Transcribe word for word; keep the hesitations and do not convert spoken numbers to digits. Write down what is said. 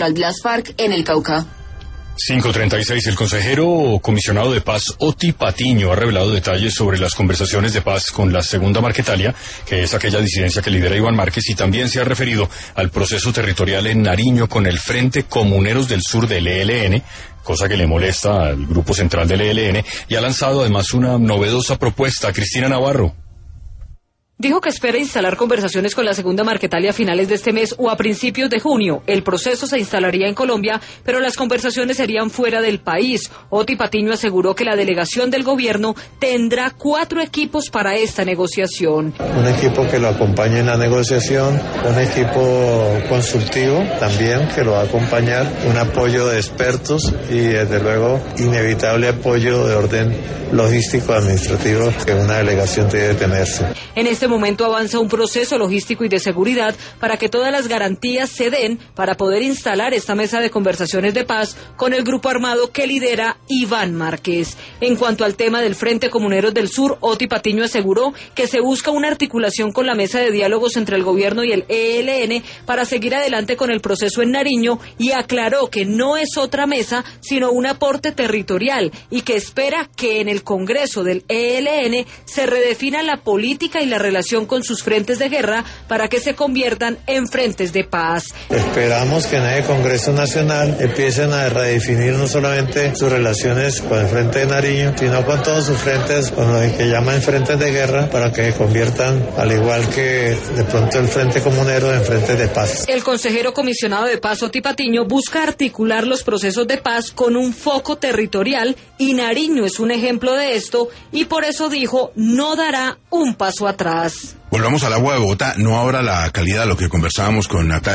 de las FARC en el Cauca. cinco treinta y seis. El consejero comisionado de paz Oti Patiño ha revelado detalles sobre las conversaciones de paz con la Segunda Marquetalia, que es aquella disidencia que lidera Iván Márquez, y también se ha referido al proceso territorial en Nariño con el Frente Comuneros del Sur del E L N, cosa que le molesta al grupo central del E L N, y ha lanzado además una novedosa propuesta. Cristina Navarro. Dijo que espera instalar conversaciones con la Segunda Marquetalia a finales de este mes o a principios de junio. El proceso se instalaría en Colombia, pero las conversaciones serían fuera del país. Oti Patiño aseguró que la delegación del gobierno tendrá cuatro equipos para esta negociación. Un equipo que lo acompañe en la negociación, un equipo consultivo también que lo va a acompañar, un apoyo de expertos y desde luego inevitable apoyo de orden logístico administrativo que una delegación debe tenerse. En este momento avanza un proceso logístico y de seguridad para que todas las garantías se den para poder instalar esta mesa de conversaciones de paz con el grupo armado que lidera Iván Márquez. En cuanto al tema del Frente Comuneros del Sur, Oti Patiño aseguró que se busca una articulación con la mesa de diálogos entre el gobierno y el E L N para seguir adelante con el proceso en Nariño, y aclaró que no es otra mesa sino un aporte territorial y que espera que en el Congreso del E L N se redefina la política y la relación con sus frentes de guerra para que se conviertan en frentes de paz. Esperamos que en el Congreso Nacional empiecen a redefinir no solamente sus relaciones con el Frente de Nariño, sino con todos sus frentes, con los que llaman frentes de guerra, para que se conviertan, al igual que de pronto el Frente Comunero, en frentes de paz. El consejero comisionado de paz, Oti Patiño, busca articular los procesos de paz con un foco territorial, y Nariño es un ejemplo de esto, y por eso dijo no dará un paso atrás. Volvamos al agua de Bogotá, no ahora la calidad, lo que conversábamos con Natalia.